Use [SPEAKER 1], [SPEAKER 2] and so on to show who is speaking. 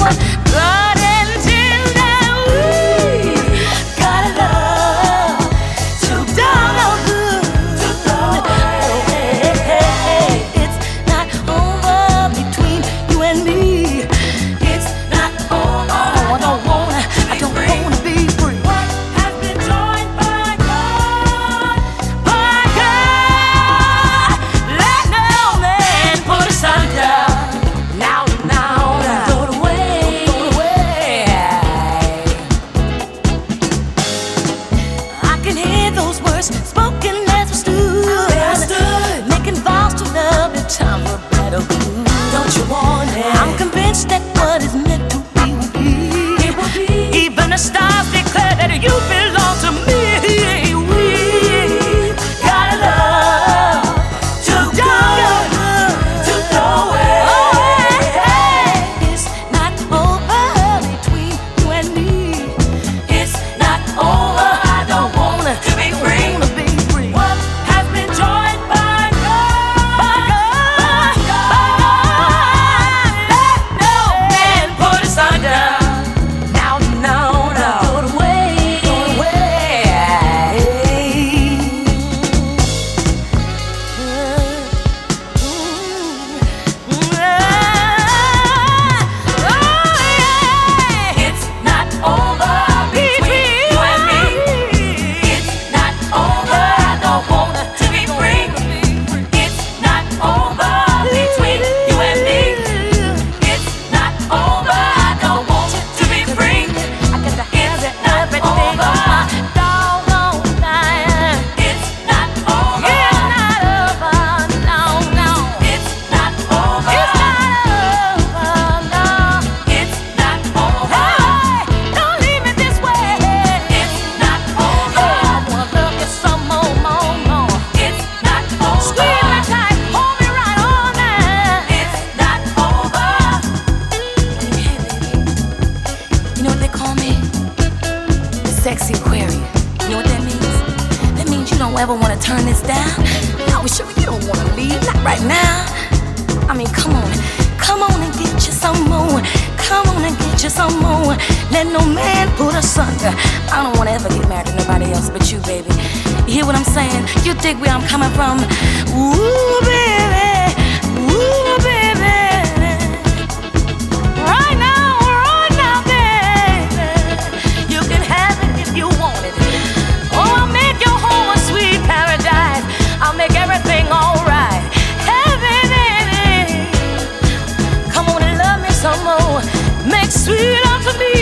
[SPEAKER 1] Spoken as we stood, making vows to love in time for better good. Don't you want it? I'm convinced that what is meant to be will be. It will be. Even the stars declare that you belong to me. We got love to go to nowhere. Oh, it's not over between you and me. It's not over. I don't wanna to be free. Sexy Aquarius. You know what that means? That means you don't ever want to turn this down. No, sure, you don't want to leave. Not right now. I mean, come on and get you some more. Come on and get you some more. Let no man put us under. I don't want to ever get married to nobody else but you, baby. You hear what I'm saying? You dig where I'm coming from? Ooh, baby. Ooh, baby. Right now. Make everything alright. Hey, baby, come on and love me some more. Make sweet love to me.